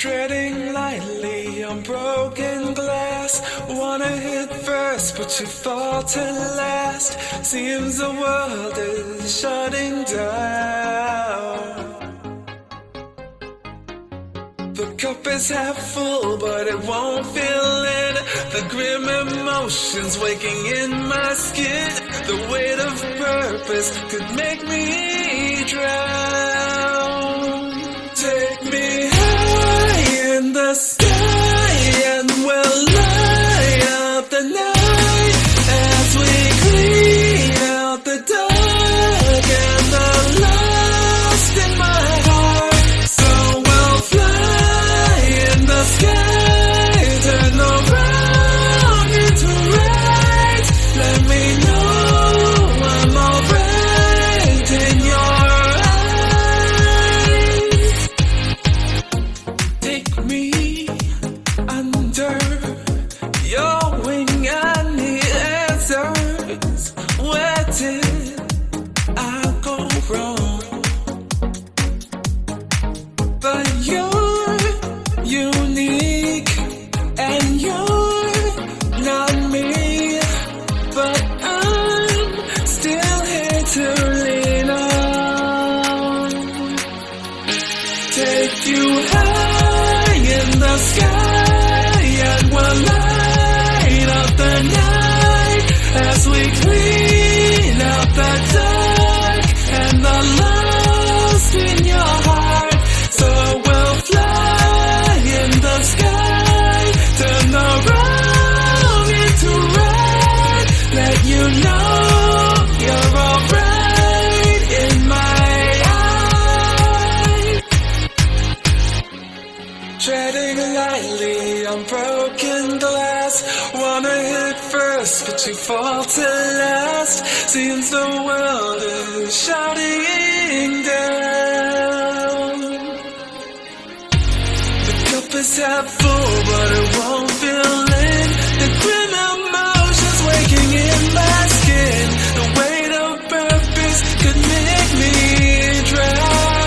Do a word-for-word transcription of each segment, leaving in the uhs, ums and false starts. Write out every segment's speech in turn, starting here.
Treading lightly on broken glass. Wanna hit first, but you fall to last. Seems the world is shutting down. The cup is half full, but it won't fill in. The grim emotions waking in my skin. The weight of purpose could make me drown. Take me high in the sky, and we'll light up the night as we clean out the dark and the lost in my heart. So we'll fly in the sky, turn around into right. Let me know I'm alright in your eyes. Take me under your wing, I need answers. Where did I go wrong? But you're unique, and you're not me. But I'm still here to lean on. Take you high in the sky, and we'll light up the night as we clean out the dark and the lost in your heart. So we'll fly in the sky, turn around into red. Let you know you're alright in my eyes. Treading lightly on broken glass. Wanna hit first, but you fall to last. Seems the world is shutting down. The cup is half full, but it won't fill in. The grim emotions waking in my skin. The weight of purpose could make me drown.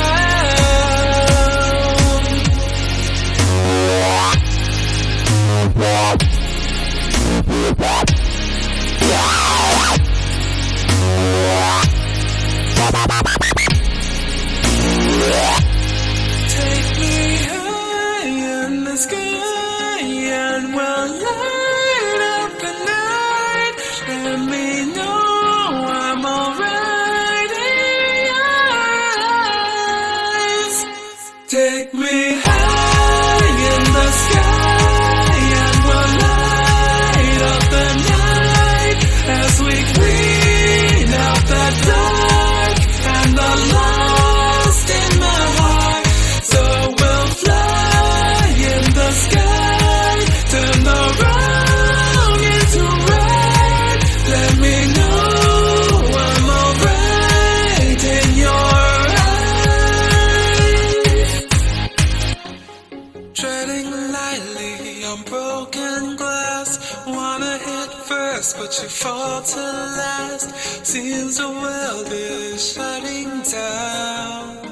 Take me high in the sky, and we'll light up the night. Let me know I'm alright in your eyes. Take me high in the sky, and we'll light up the night as we clean out the dark and the lost in my heart. So we'll fly in the sky, turn around into red. Let me know I'm alright in your eyes. Treading lightly on broken glass. Wanna hit first, but you fall to last. Seems the world is shutting down.